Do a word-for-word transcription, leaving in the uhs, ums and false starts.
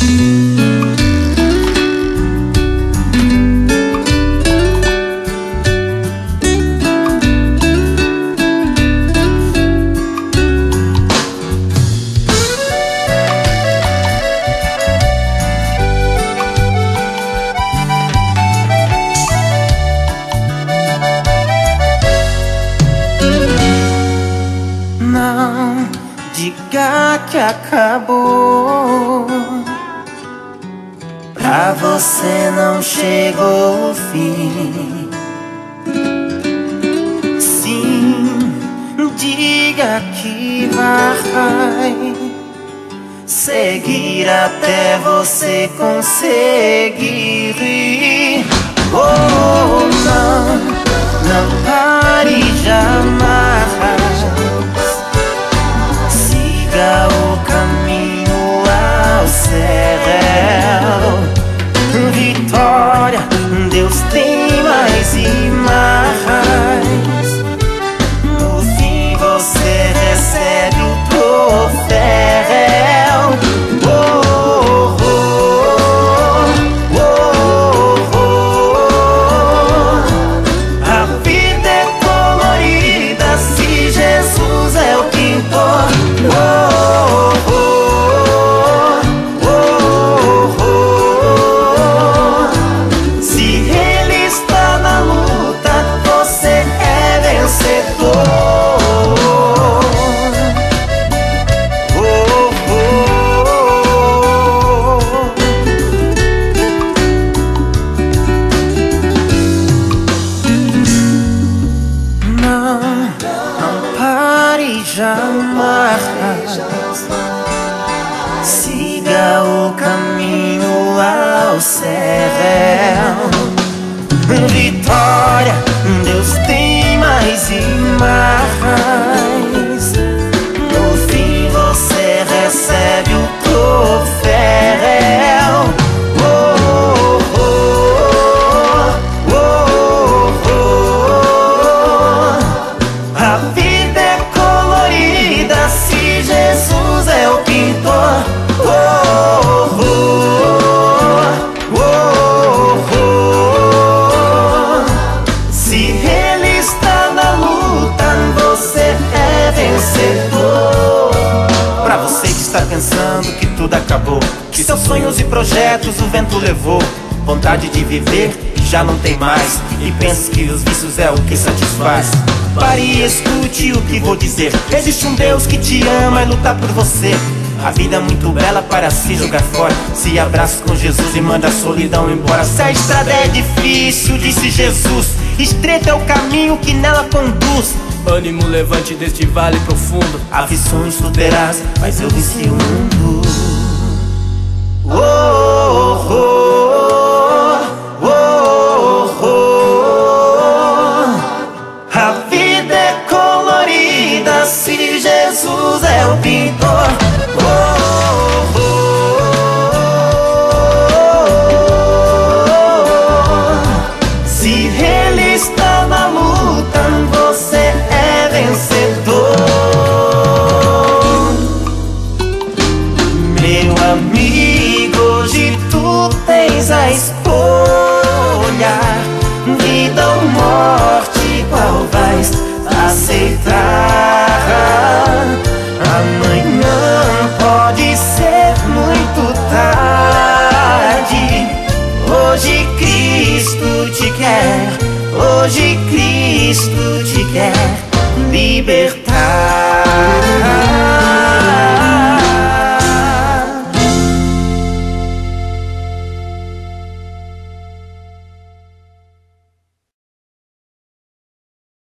Não diga que acabou, pra você não chegou o fim. Sim, diga que vai seguir até você conseguir. Oh, não, não pare jamais. Siga o caminho ao céu. Vitória, Deus tem mais e mais. No fim você recebe o troféu. Oh, oh, oh, oh, oh. A vida é colorida se Jesus é o pintor. Oh, oh, oh, oh, oh. Se Ele está na luta, você é vencedor. Oh, oh, oh. Não, não pare jamais. Siga o caminho ao céu. Vitória, Deus tem mais e mais. No fim você recebe o troféu. Oh, oh, oh, oh, oh. A vida é colorida se Jesus é o pintor. Oh, oh, oh, oh, oh. Se Ele está na luta, você é vencedor. Pra você que está pensando que tudo acabou, que seus sonhos e projetos o vento levou, vontade de viver já não tem mais, e pensa que os vícios é o que satisfaz. Pare e escute o que vou dizer. Existe um Deus que te ama e luta por você. A vida é muito bela para se jogar fora. Se abraça com Jesus e manda a solidão embora. Se a estrada é difícil, disse Jesus, estreito é o caminho que nela conduz. Ânimo, levante deste vale profundo. Aflições tu terás, mas eu venci o mundo. Oh, oh, oh, oh, oh. A vida é colorida se Jesus é o pintor. Oh, oh, oh. Se Ele está na luta, você é vencedor. Meu amigo, hoje tu tens a escolha. Vida ou morte, qual vais aceitar? Amanhã pode ser muito tarde. Hoje Cristo te quer, hoje Cristo te quer libertar.